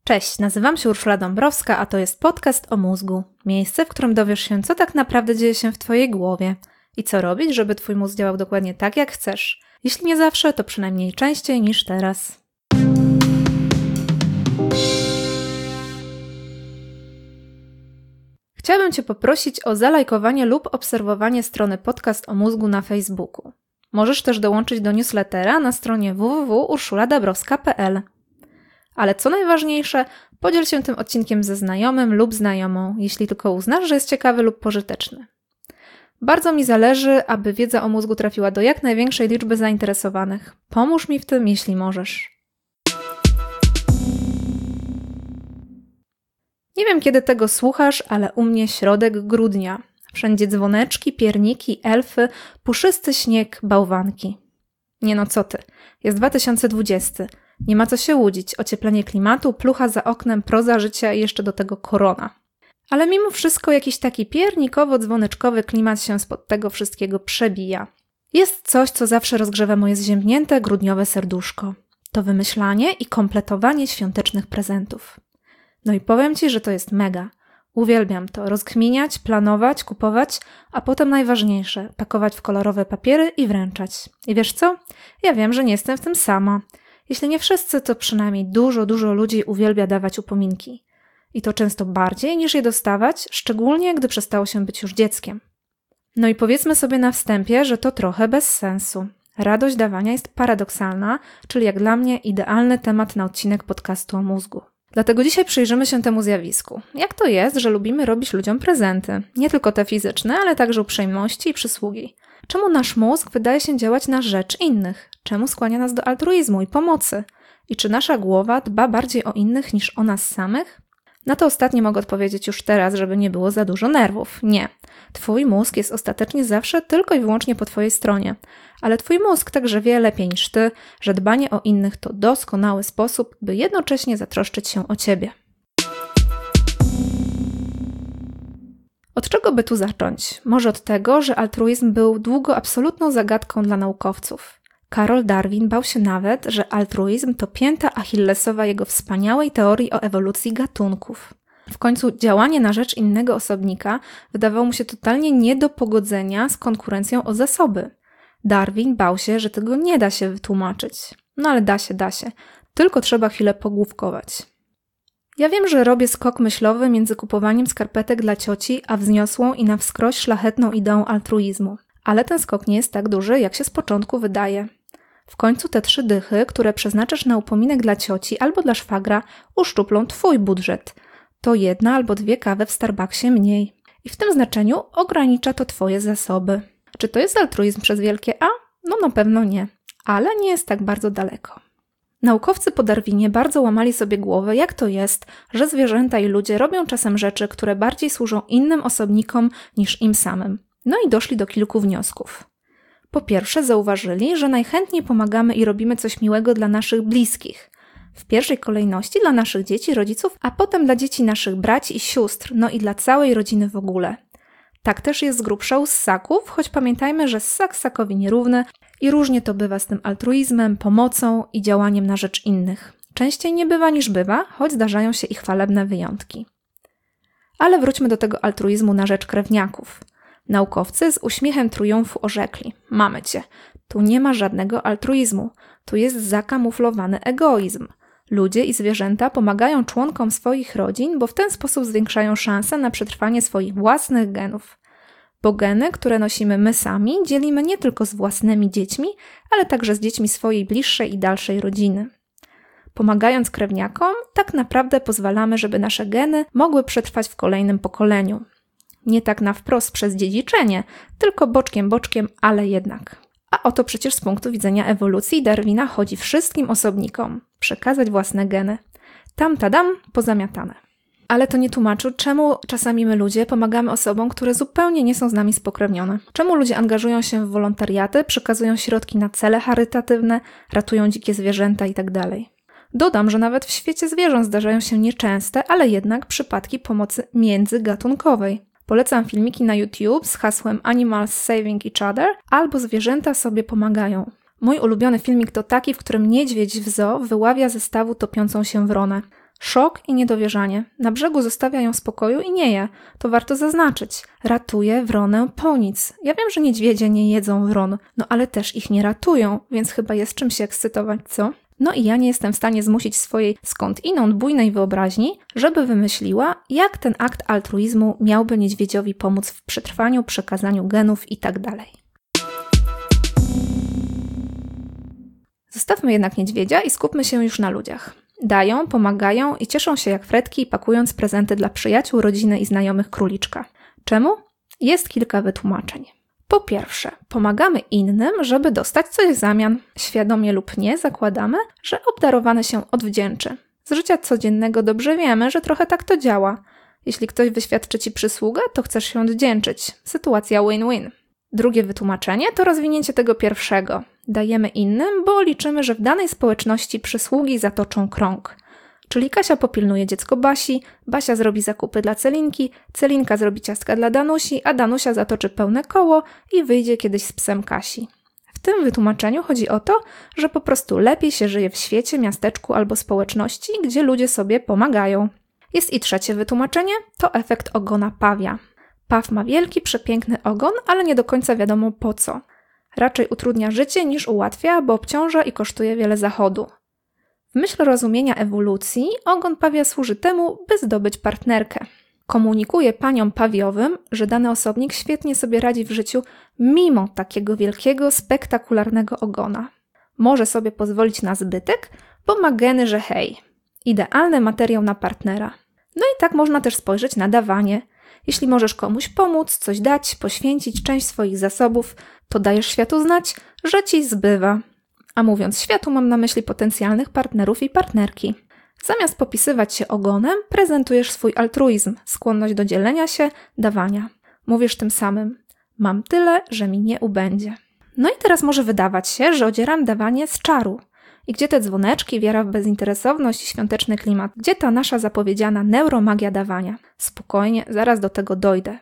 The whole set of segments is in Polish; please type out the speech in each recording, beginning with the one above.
Cześć, nazywam się Urszula Dąbrowska, a to jest podcast o mózgu. Miejsce, w którym dowiesz się, co tak naprawdę dzieje się w Twojej głowie i co robić, żeby Twój mózg działał dokładnie tak, jak chcesz. Jeśli nie zawsze, to przynajmniej częściej niż teraz. Chciałabym Cię poprosić o zalajkowanie lub obserwowanie strony Podcast o mózgu na Facebooku. Możesz też dołączyć do newslettera na stronie www.urszuladabrowska.pl. Ale co najważniejsze, podziel się tym odcinkiem ze znajomym lub znajomą, jeśli tylko uznasz, że jest ciekawy lub pożyteczny. Bardzo mi zależy, aby wiedza o mózgu trafiła do jak największej liczby zainteresowanych. Pomóż mi w tym, jeśli możesz. Nie wiem, kiedy tego słuchasz, ale u mnie środek grudnia. Wszędzie dzwoneczki, pierniki, elfy, puszysty śnieg, bałwanki. Nie no co ty, jest 2020. Nie ma co się łudzić, ocieplenie klimatu, plucha za oknem, proza życia i jeszcze do tego korona. Ale mimo wszystko jakiś taki piernikowo-dzwoneczkowy klimat się spod tego wszystkiego przebija. Jest coś, co zawsze rozgrzewa moje zziębnięte, grudniowe serduszko. To wymyślanie i kompletowanie świątecznych prezentów. No i powiem Ci, że to jest mega. Uwielbiam to, rozkminiać, planować, kupować, a potem najważniejsze, pakować w kolorowe papiery i wręczać. I wiesz co? Ja wiem, że nie jestem w tym sama. Jeśli nie wszyscy, to przynajmniej dużo ludzi uwielbia dawać upominki. I to często bardziej niż je dostawać, szczególnie gdy przestało się być już dzieckiem. No i powiedzmy sobie na wstępie, że to trochę bez sensu. Radość dawania jest paradoksalna, czyli jak dla mnie idealny temat na odcinek podcastu o mózgu. Dlatego dzisiaj przyjrzymy się temu zjawisku. Jak to jest, że lubimy robić ludziom prezenty? Nie tylko te fizyczne, ale także uprzejmości i przysługi. Czemu nasz mózg wydaje się działać na rzecz innych? Czemu skłania nas do altruizmu i pomocy? I czy nasza głowa dba bardziej o innych niż o nas samych? Na to ostatnie mogę odpowiedzieć już teraz, żeby nie było za dużo nerwów. Nie. Twój mózg jest ostatecznie zawsze tylko i wyłącznie po Twojej stronie. Ale Twój mózg także wie lepiej niż Ty, że dbanie o innych to doskonały sposób, by jednocześnie zatroszczyć się o Ciebie. Od czego by tu zacząć? Może od tego, że altruizm był długo absolutną zagadką dla naukowców. Karol Darwin bał się nawet, że altruizm to pięta achillesowa jego wspaniałej teorii o ewolucji gatunków. W końcu działanie na rzecz innego osobnika wydawało mu się totalnie nie do pogodzenia z konkurencją o zasoby. Darwin bał się, że tego nie da się wytłumaczyć. No ale da się. Tylko trzeba chwilę pogłówkować. Ja wiem, że robię skok myślowy między kupowaniem skarpetek dla cioci, a wzniosłą i na wskroś szlachetną ideą altruizmu. Ale ten skok nie jest tak duży, jak się z początku wydaje. W końcu te 3 dychy, które przeznaczysz na upominek dla cioci albo dla szwagra, uszczuplą Twój budżet. To 1 albo 2 kawy w Starbucksie mniej. I w tym znaczeniu ogranicza to Twoje zasoby. Czy to jest altruizm przez wielkie A? No na pewno nie. Ale nie jest tak bardzo daleko. Naukowcy po Darwinie bardzo łamali sobie głowę, jak to jest, że zwierzęta i ludzie robią czasem rzeczy, które bardziej służą innym osobnikom niż im samym. No i doszli do kilku wniosków. Po pierwsze zauważyli, że najchętniej pomagamy i robimy coś miłego dla naszych bliskich. W pierwszej kolejności dla naszych dzieci, rodziców, a potem dla dzieci naszych braci i sióstr, no i dla całej rodziny w ogóle. Tak też jest z grubsza u ssaków, choć pamiętajmy, że ssak ssakowi nierówny i różnie to bywa z tym altruizmem, pomocą i działaniem na rzecz innych. Częściej nie bywa niż bywa, choć zdarzają się i chwalebne wyjątki. Ale wróćmy do tego altruizmu na rzecz krewniaków. Naukowcy z uśmiechem triumfu orzekli: mamy cię, tu nie ma żadnego altruizmu, tu jest zakamuflowany egoizm. Ludzie i zwierzęta pomagają członkom swoich rodzin, bo w ten sposób zwiększają szanse na przetrwanie swoich własnych genów. Bo geny, które nosimy my sami, dzielimy nie tylko z własnymi dziećmi, ale także z dziećmi swojej bliższej i dalszej rodziny. Pomagając krewniakom, tak naprawdę pozwalamy, żeby nasze geny mogły przetrwać w kolejnym pokoleniu. Nie tak na wprost przez dziedziczenie, tylko boczkiem, ale jednak. A o to przecież z punktu widzenia ewolucji Darwina chodzi wszystkim osobnikom. Przekazać własne geny. Tam, tadam, pozamiatane. Ale to nie tłumaczy, czemu czasami my ludzie pomagamy osobom, które zupełnie nie są z nami spokrewnione. Czemu ludzie angażują się w wolontariaty, przekazują środki na cele charytatywne, ratują dzikie zwierzęta itd. Dodam, że nawet w świecie zwierząt zdarzają się nieczęste, ale jednak przypadki pomocy międzygatunkowej. Polecam filmiki na YouTube z hasłem Animals Saving Each Other albo Zwierzęta sobie pomagają. Mój ulubiony filmik to taki, w którym niedźwiedź w zoo wyławia ze stawu topiącą się wronę. Szok i niedowierzanie. Na brzegu zostawia ją w spokoju i nie je. To warto zaznaczyć. Ratuje wronę po nic. Ja wiem, że niedźwiedzie nie jedzą wron, no ale też ich nie ratują, więc chyba jest czym się ekscytować, co? No i ja nie jestem w stanie zmusić swojej skądinąd bujnej wyobraźni, żeby wymyśliła, jak ten akt altruizmu miałby niedźwiedziowi pomóc w przetrwaniu, przekazaniu genów itd. Zostawmy jednak niedźwiedzia i skupmy się już na ludziach. Dają, pomagają i cieszą się jak fretki, pakując prezenty dla przyjaciół, rodziny i znajomych króliczka. Czemu? Jest kilka wytłumaczeń. Po pierwsze, pomagamy innym, żeby dostać coś w zamian. Świadomie lub nie zakładamy, że obdarowany się odwdzięczy. Z życia codziennego dobrze wiemy, że trochę tak to działa. Jeśli ktoś wyświadczy ci przysługę, to chcesz się odwdzięczyć. Sytuacja win-win. Drugie wytłumaczenie to rozwinięcie tego pierwszego. Dajemy innym, bo liczymy, że w danej społeczności przysługi zatoczą krąg. Czyli Kasia popilnuje dziecko Basi, Basia zrobi zakupy dla Celinki, Celinka zrobi ciastka dla Danusi, a Danusia zatoczy pełne koło i wyjdzie kiedyś z psem Kasi. W tym wytłumaczeniu chodzi o to, że po prostu lepiej się żyje w świecie, miasteczku albo społeczności, gdzie ludzie sobie pomagają. Jest i trzecie wytłumaczenie, to efekt ogona pawia. Paw ma wielki, przepiękny ogon, ale nie do końca wiadomo po co. Raczej utrudnia życie niż ułatwia, bo obciąża i kosztuje wiele zachodu. W myśl rozumienia ewolucji ogon pawia służy temu, by zdobyć partnerkę. Komunikuje paniom pawiowym, że dany osobnik świetnie sobie radzi w życiu mimo takiego wielkiego, spektakularnego ogona. Może sobie pozwolić na zbytek, bo ma geny, że hej, idealny materiał na partnera. No i tak można też spojrzeć na dawanie. Jeśli możesz komuś pomóc, coś dać, poświęcić część swoich zasobów, to dajesz światu znać, że ci zbywa. A mówiąc światu, mam na myśli potencjalnych partnerów i partnerki. Zamiast popisywać się ogonem, prezentujesz swój altruizm, skłonność do dzielenia się, dawania. Mówisz tym samym, mam tyle, że mi nie ubędzie. No i teraz może wydawać się, że odzieram dawanie z czaru. I gdzie te dzwoneczki, wiara w bezinteresowność i świąteczny klimat? Gdzie ta nasza zapowiedziana neuromagia dawania? Spokojnie, zaraz do tego dojdę.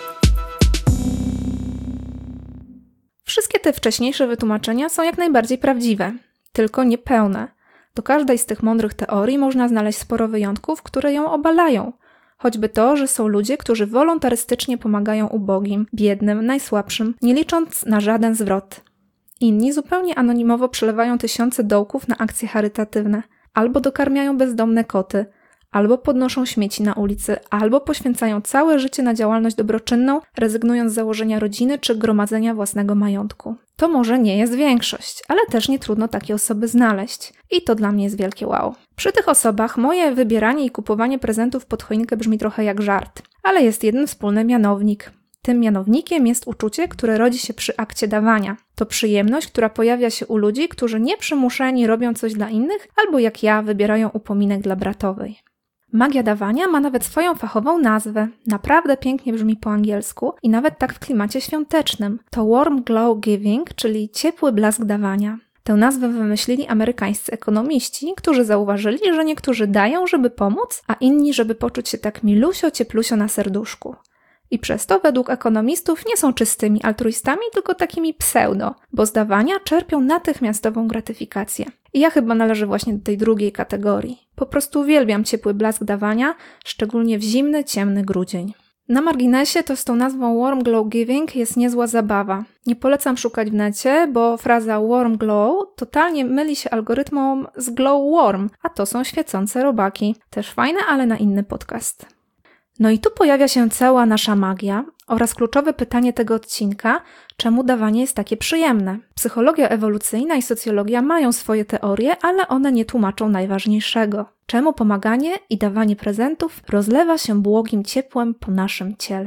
Wszystkie te wcześniejsze wytłumaczenia są jak najbardziej prawdziwe, tylko niepełne. Do każdej z tych mądrych teorii można znaleźć sporo wyjątków, które ją obalają. Choćby to, że są ludzie, którzy wolontarystycznie pomagają ubogim, biednym, najsłabszym, nie licząc na żaden zwrot. Inni zupełnie anonimowo przelewają tysiące dołków na akcje charytatywne, albo dokarmiają bezdomne koty, albo podnoszą śmieci na ulicy, albo poświęcają całe życie na działalność dobroczynną, rezygnując z założenia rodziny czy gromadzenia własnego majątku. To może nie jest większość, ale też nie trudno takie osoby znaleźć. I to dla mnie jest wielkie wow. Przy tych osobach moje wybieranie i kupowanie prezentów pod choinkę brzmi trochę jak żart, ale jest jeden wspólny mianownik. Tym mianownikiem jest uczucie, które rodzi się przy akcie dawania. To przyjemność, która pojawia się u ludzi, którzy nieprzymuszeni robią coś dla innych, albo jak ja wybierają upominek dla bratowej. Magia dawania ma nawet swoją fachową nazwę. Naprawdę pięknie brzmi po angielsku i nawet tak w klimacie świątecznym. To warm glow giving, czyli ciepły blask dawania. Tę nazwę wymyślili amerykańscy ekonomiści, którzy zauważyli, że niektórzy dają, żeby pomóc, a inni, żeby poczuć się tak milusio, cieplusio na serduszku. I przez to według ekonomistów nie są czystymi altruistami, tylko takimi pseudo, bo z dawania czerpią natychmiastową gratyfikację. I ja chyba należę właśnie do tej drugiej kategorii. Po prostu uwielbiam ciepły blask dawania, szczególnie w zimny, ciemny grudzień. Na marginesie to z tą nazwą warm glow giving jest niezła zabawa. Nie polecam szukać w necie, bo fraza warm glow totalnie myli się algorytmom z glow worm, a to są świecące robaki. Też fajne, ale na inny podcast. No i tu pojawia się cała nasza magia oraz kluczowe pytanie tego odcinka, czemu dawanie jest takie przyjemne. Psychologia ewolucyjna i socjologia mają swoje teorie, ale one nie tłumaczą najważniejszego. Czemu pomaganie i dawanie prezentów rozlewa się błogim ciepłem po naszym ciele.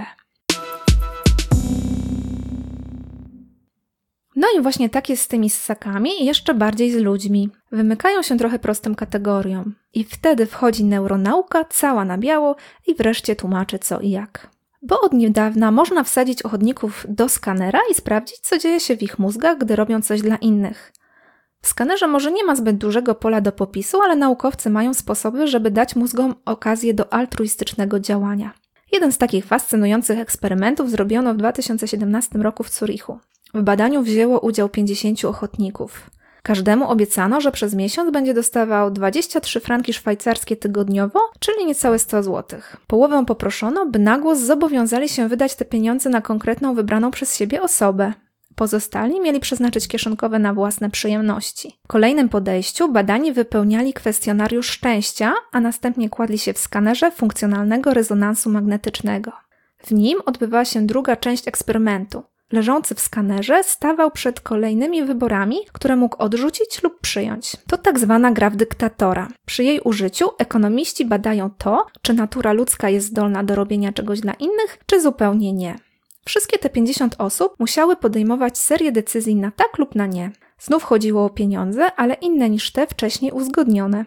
No i właśnie tak jest z tymi ssakami i jeszcze bardziej z ludźmi. Wymykają się trochę prostym kategoriom. I wtedy wchodzi neuronauka, cała na biało i wreszcie tłumaczy co i jak. Bo od niedawna można wsadzić ochotników do skanera i sprawdzić, co dzieje się w ich mózgach, gdy robią coś dla innych. W skanerze może nie ma zbyt dużego pola do popisu, ale naukowcy mają sposoby, żeby dać mózgom okazję do altruistycznego działania. Jeden z takich fascynujących eksperymentów zrobiono w 2017 roku w Zurichu. W badaniu wzięło udział 50 ochotników. Każdemu obiecano, że przez miesiąc będzie dostawał 23 franki szwajcarskie tygodniowo, czyli niecałe 100 zł. Połowę poproszono, by na głos zobowiązali się wydać te pieniądze na konkretną wybraną przez siebie osobę. Pozostali mieli przeznaczyć kieszonkowe na własne przyjemności. W kolejnym podejściu badani wypełniali kwestionariusz szczęścia, a następnie kładli się w skanerze funkcjonalnego rezonansu magnetycznego. W nim odbywała się druga część eksperymentu. Leżący w skanerze stawał przed kolejnymi wyborami, które mógł odrzucić lub przyjąć. To tak zwana gra w dyktatora. Przy jej użyciu ekonomiści badają to, czy natura ludzka jest zdolna do robienia czegoś dla innych, czy zupełnie nie. Wszystkie te 50 osób musiały podejmować serię decyzji na tak lub na nie. Znów chodziło o pieniądze, ale inne niż te wcześniej uzgodnione.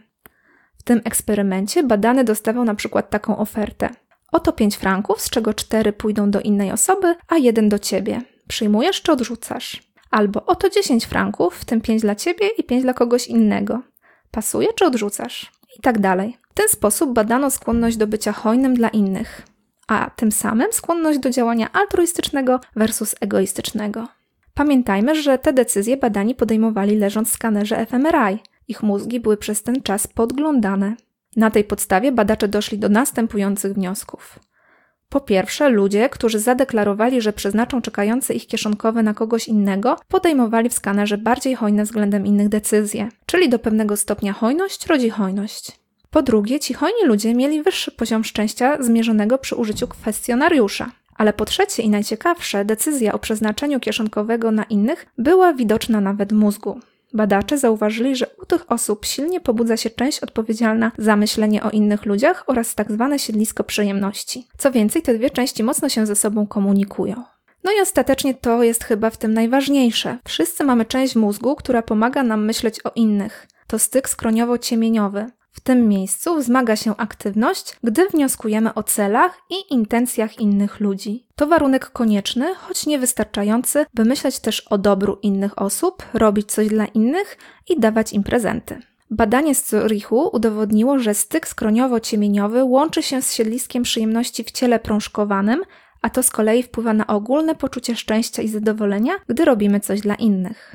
W tym eksperymencie badany dostawał na przykład taką ofertę. Oto 5 franków, z czego 4 pójdą do innej osoby, a 1 do ciebie. Przyjmujesz czy odrzucasz? Albo oto 10 franków, w tym 5 dla ciebie i 5 dla kogoś innego. Pasuje czy odrzucasz? I tak dalej. W ten sposób badano skłonność do bycia hojnym dla innych, a tym samym skłonność do działania altruistycznego versus egoistycznego. Pamiętajmy, że te decyzje badani podejmowali leżąc w skanerze fMRI. Ich mózgi były przez ten czas podglądane. Na tej podstawie badacze doszli do następujących wniosków. Po pierwsze, ludzie, którzy zadeklarowali, że przeznaczą czekające ich kieszonkowe na kogoś innego, podejmowali w skanerze bardziej hojne względem innych decyzje, czyli do pewnego stopnia hojność rodzi hojność. Po drugie, ci hojni ludzie mieli wyższy poziom szczęścia zmierzonego przy użyciu kwestionariusza. Ale po trzecie i najciekawsze, decyzja o przeznaczeniu kieszonkowego na innych była widoczna nawet w mózgu. Badacze zauważyli, że u tych osób silnie pobudza się część odpowiedzialna za myślenie o innych ludziach oraz tzw. siedlisko przyjemności. Co więcej, te dwie części mocno się ze sobą komunikują. No i ostatecznie to jest chyba w tym najważniejsze. Wszyscy mamy część mózgu, która pomaga nam myśleć o innych. To styk skroniowo-ciemieniowy. W tym miejscu wzmaga się aktywność, gdy wnioskujemy o celach i intencjach innych ludzi. To warunek konieczny, choć niewystarczający, by myśleć też o dobru innych osób, robić coś dla innych i dawać im prezenty. Badanie z Zurichu udowodniło, że styk skroniowo-ciemieniowy łączy się z siedliskiem przyjemności w ciele prążkowanym, a to z kolei wpływa na ogólne poczucie szczęścia i zadowolenia, gdy robimy coś dla innych.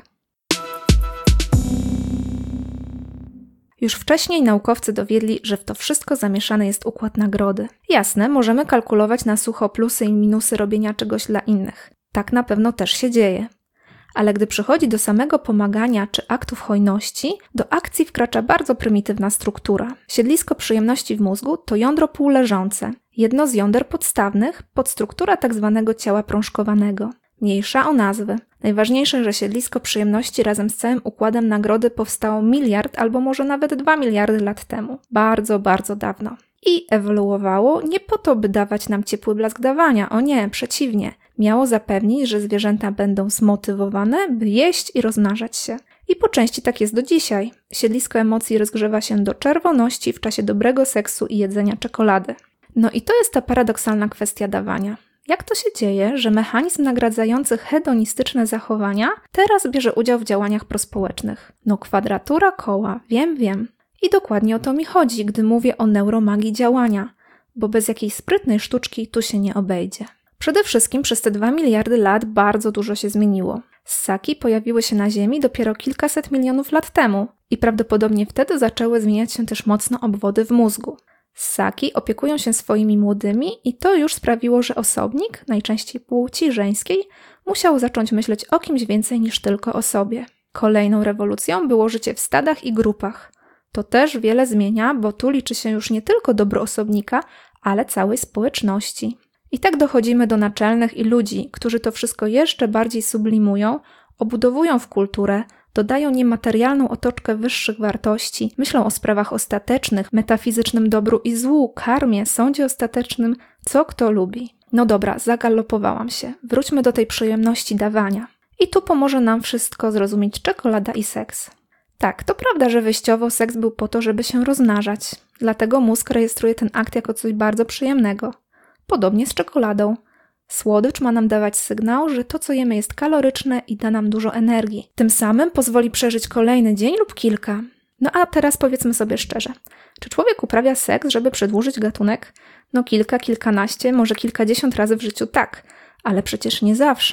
Już wcześniej naukowcy dowiedli, że w to wszystko zamieszany jest układ nagrody. Jasne, możemy kalkulować na sucho plusy i minusy robienia czegoś dla innych. Tak na pewno też się dzieje. Ale gdy przychodzi do samego pomagania czy aktów hojności, do akcji wkracza bardzo prymitywna struktura. Siedlisko przyjemności w mózgu to jądro półleżące, jedno z jąder podstawnych, podstruktura tzw. ciała prążkowanego. Mniejsza o nazwy. Najważniejsze, że siedlisko przyjemności razem z całym układem nagrody powstało 1 miliard albo może nawet 2 miliardy lat temu. Bardzo, bardzo dawno. I ewoluowało nie po to, by dawać nam ciepły blask dawania. O nie, przeciwnie. Miało zapewnić, że zwierzęta będą zmotywowane, by jeść i rozmnażać się. I po części tak jest do dzisiaj. Siedlisko emocji rozgrzewa się do czerwoności w czasie dobrego seksu i jedzenia czekolady. No i to jest ta paradoksalna kwestia dawania. Jak to się dzieje, że mechanizm nagradzający hedonistyczne zachowania teraz bierze udział w działaniach prospołecznych? No kwadratura koła, wiem. I dokładnie o to mi chodzi, gdy mówię o neuromagii działania, bo bez jakiejś sprytnej sztuczki tu się nie obejdzie. Przede wszystkim przez te 2 miliardy lat bardzo dużo się zmieniło. Ssaki pojawiły się na Ziemi dopiero kilkaset milionów lat temu i prawdopodobnie wtedy zaczęły zmieniać się też mocno obwody w mózgu. Ssaki opiekują się swoimi młodymi i to już sprawiło, że osobnik, najczęściej płci żeńskiej, musiał zacząć myśleć o kimś więcej niż tylko o sobie. Kolejną rewolucją było życie w stadach i grupach. To też wiele zmienia, bo tu liczy się już nie tylko dobro osobnika, ale całej społeczności. I tak dochodzimy do naczelnych i ludzi, którzy to wszystko jeszcze bardziej sublimują, obudowują w kulturę, dodają niematerialną otoczkę wyższych wartości, myślą o sprawach ostatecznych, metafizycznym dobru i złu, karmie, sądzie ostatecznym, co kto lubi. No dobra, zagalopowałam się. Wróćmy do tej przyjemności dawania. I tu pomoże nam wszystko zrozumieć czekolada i seks. Tak, to prawda, że wyjściowo seks był po to, żeby się rozmnażać. Dlatego mózg rejestruje ten akt jako coś bardzo przyjemnego. Podobnie z czekoladą. Słodycz ma nam dawać sygnał, że to, co jemy, jest kaloryczne i da nam dużo energii. Tym samym pozwoli przeżyć kolejny dzień lub kilka. No a teraz powiedzmy sobie szczerze. Czy człowiek uprawia seks, żeby przedłużyć gatunek? No kilka, kilkanaście, może kilkadziesiąt razy w życiu tak, ale przecież nie zawsze.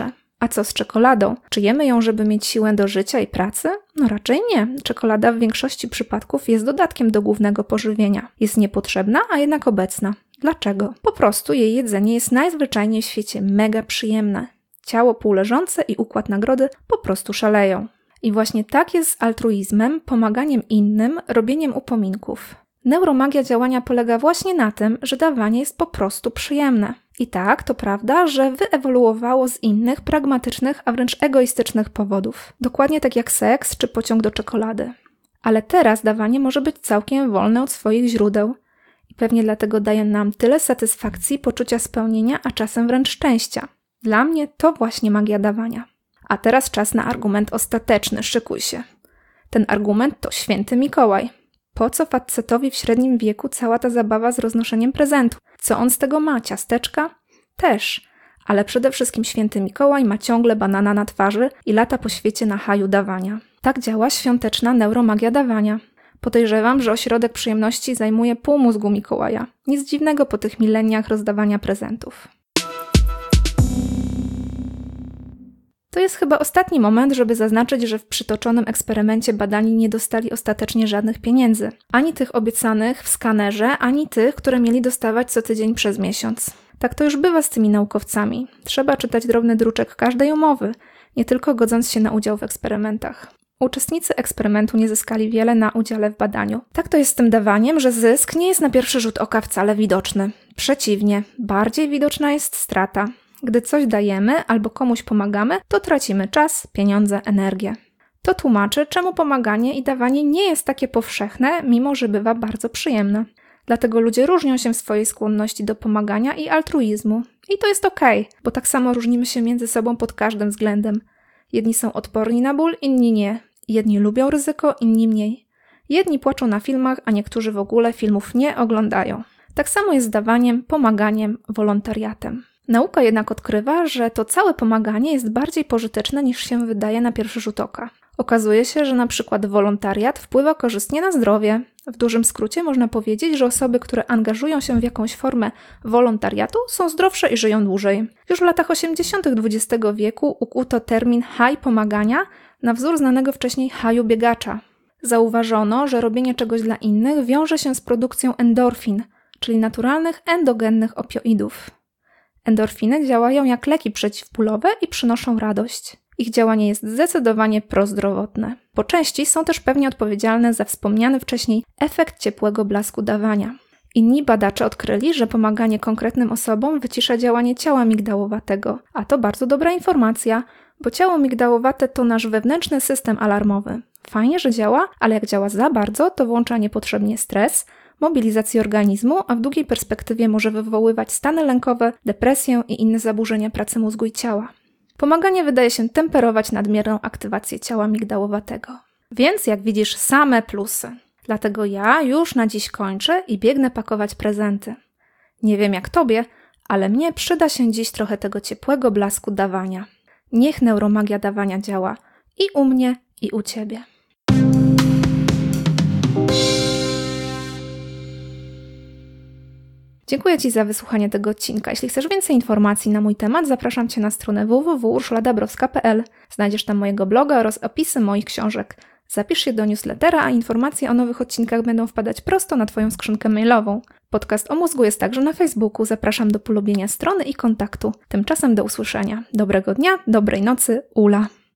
A co z czekoladą? Czy jemy ją, żeby mieć siłę do życia i pracy? No raczej nie. Czekolada w większości przypadków jest dodatkiem do głównego pożywienia. Jest niepotrzebna, a jednak obecna. Dlaczego? Po prostu jej jedzenie jest najzwyczajniej w świecie mega przyjemne. Ciało półleżące i układ nagrody po prostu szaleją. I właśnie tak jest z altruizmem, pomaganiem innym, robieniem upominków. Neuromagia działania polega właśnie na tym, że dawanie jest po prostu przyjemne. I tak, to prawda, że wyewoluowało z innych, pragmatycznych, a wręcz egoistycznych powodów. Dokładnie tak jak seks czy pociąg do czekolady. Ale teraz dawanie może być całkiem wolne od swoich źródeł. I pewnie dlatego daje nam tyle satysfakcji, poczucia spełnienia, a czasem wręcz szczęścia. Dla mnie to właśnie magia dawania. A teraz czas na argument ostateczny, szykuj się. Ten argument to święty Mikołaj. Po co facetowi w średnim wieku cała ta zabawa z roznoszeniem prezentu? Co on z tego ma? Ciasteczka? Też. Ale przede wszystkim święty Mikołaj ma ciągle banana na twarzy i lata po świecie na haju dawania. Tak działa świąteczna neuromagia dawania. Podejrzewam, że ośrodek przyjemności zajmuje pół mózgu Mikołaja. Nic dziwnego po tych mileniach rozdawania prezentów. To jest chyba ostatni moment, żeby zaznaczyć, że w przytoczonym eksperymencie badani nie dostali ostatecznie żadnych pieniędzy. Ani tych obiecanych w skanerze, ani tych, które mieli dostawać co tydzień przez miesiąc. Tak to już bywa z tymi naukowcami. Trzeba czytać drobny druczek każdej umowy, nie tylko godząc się na udział w eksperymentach. Uczestnicy eksperymentu nie zyskali wiele na udziale w badaniu. Tak to jest z tym dawaniem, że zysk nie jest na pierwszy rzut oka wcale widoczny. Przeciwnie, bardziej widoczna jest strata. Gdy coś dajemy albo komuś pomagamy, to tracimy czas, pieniądze, energię. To tłumaczy, czemu pomaganie i dawanie nie jest takie powszechne, mimo że bywa bardzo przyjemne. Dlatego ludzie różnią się w swojej skłonności do pomagania i altruizmu. I to jest okej, bo tak samo różnimy się między sobą pod każdym względem. Jedni są odporni na ból, inni nie. Jedni lubią ryzyko, inni mniej. Jedni płaczą na filmach, a niektórzy w ogóle filmów nie oglądają. Tak samo jest z dawaniem, pomaganiem, wolontariatem. Nauka jednak odkrywa, że to całe pomaganie jest bardziej pożyteczne niż się wydaje na pierwszy rzut oka. Okazuje się, że na przykład wolontariat wpływa korzystnie na zdrowie. W dużym skrócie można powiedzieć, że osoby, które angażują się w jakąś formę wolontariatu, są zdrowsze i żyją dłużej. Już w latach 80. XX wieku ukuto termin haj pomagania na wzór znanego wcześniej haju biegacza. Zauważono, że robienie czegoś dla innych wiąże się z produkcją endorfin, czyli naturalnych endogennych opioidów. Endorfiny działają jak leki przeciwbólowe i przynoszą radość. Ich działanie jest zdecydowanie prozdrowotne. Po części są też pewnie odpowiedzialne za wspomniany wcześniej efekt ciepłego blasku dawania. Inni badacze odkryli, że pomaganie konkretnym osobom wycisza działanie ciała migdałowatego. A to bardzo dobra informacja, bo ciało migdałowate to nasz wewnętrzny system alarmowy. Fajnie, że działa, ale jak działa za bardzo, to włącza niepotrzebnie stres, mobilizację organizmu, a w długiej perspektywie może wywoływać stany lękowe, depresję i inne zaburzenia pracy mózgu i ciała. Pomaganie wydaje się temperować nadmierną aktywację ciała migdałowatego. Więc jak widzisz, same plusy. Dlatego ja już na dziś kończę i biegnę pakować prezenty. Nie wiem jak tobie, ale mnie przyda się dziś trochę tego ciepłego blasku dawania. Niech neuromagia dawania działa i u mnie, i u ciebie. Dziękuję Ci za wysłuchanie tego odcinka. Jeśli chcesz więcej informacji na mój temat, zapraszam Cię na stronę www.urszuladabrowska.pl. Znajdziesz tam mojego bloga oraz opisy moich książek. Zapisz się do newslettera, a informacje o nowych odcinkach będą wpadać prosto na Twoją skrzynkę mailową. Podcast o mózgu jest także na Facebooku. Zapraszam do polubienia strony i kontaktu. Tymczasem do usłyszenia. Dobrego dnia, dobrej nocy, Ula.